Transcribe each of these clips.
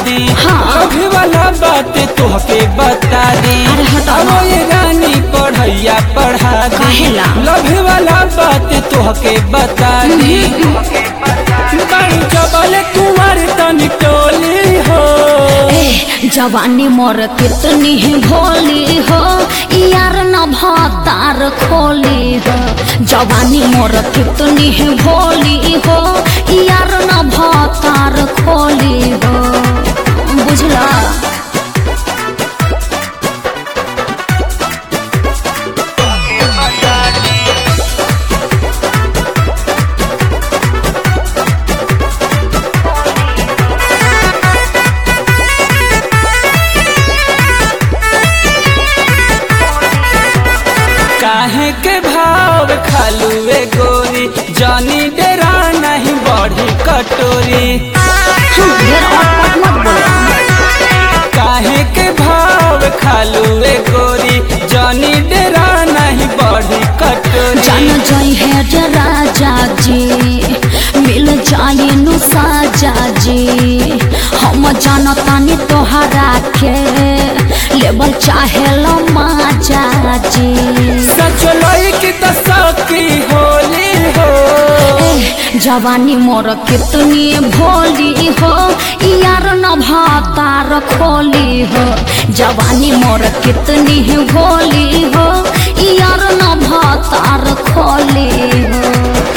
दी। हाँ। अभी वाला बात तोहके बता दी। अरे हटो ना। अब ये रानी पढ़ैया पढ़ा दी। काहेला? लभ वाला बात तोहके बता दी। बारू चबल कुंवर तनी टोली हो। जवानी मोर कितनी भोली हो यार न भातार खोली हो। जवानी मोर कितनी भोली हो यार न भातार खोली हो। बुझला काहे के भाव खालू ए गोरी जानी डेरा नहीं बढ़ी कटोरी। ढेर अटपट मत बोलो। काहे के भाव खालू ए गोरी जानी डेरा नहीं बढ़ी कटोरी। जान जाई है जे राजा जी मिल जाए नु साजा जी। हम जानतानी तोहरा के लेवल चाहे लो माजा जी। सच लईकी त सकी होली हो। जवानी मोर कितनी भोली हो यार न भातार खोली हो। जवानी मोर कितनी भोली हो यार न भातार खोली हो।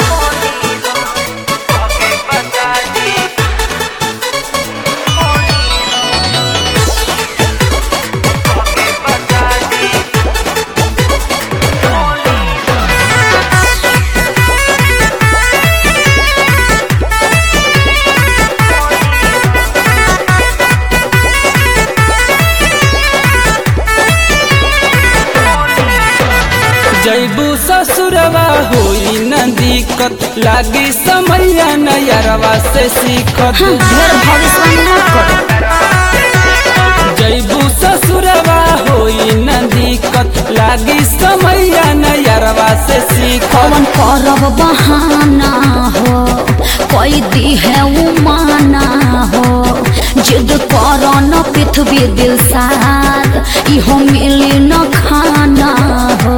जैबू ससुरवा होई न दिक्कत लागी समैया नयरवा से सीखत। ढेर भविष्यवाणी मत करो। जैबू ससुरवा होई न दिक्कत लागी समैया नयरवा से सीखत। कौन करब बहाना हो कोई दी है उमाना हो। जिद करो न पृथ्वी दिल सार इहो मिली न खाना हो।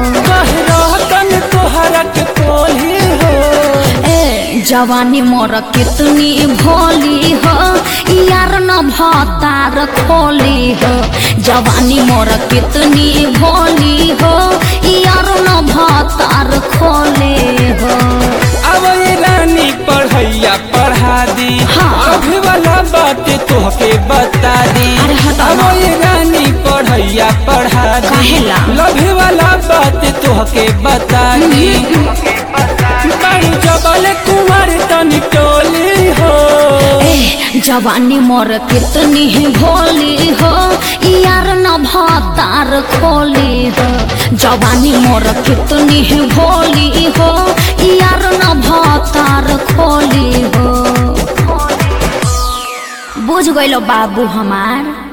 जवानी मोर कितनी भोली हो यार न भातार खोली हो। जवानी मोर कितनी भोली हो यार न भातार खोली हो। अब ये रानी पढ़ैया पढ़ा दी। हाँ। अभी वाला बात तोहके बता दी। अरे हटो अब ना। ये रानी पढ़ैया पढ़ा दी। काहेला? लभ वाला बात तोहके बता दी। बारू चबल कुंवर तनी टोली हो। जवानी मोर कितनी भोली हो यार न भातार खोली हो। जवानी मोर कितनी भोली हो यार न भातार खोली हो। बुझ गइलो बाबू हमार।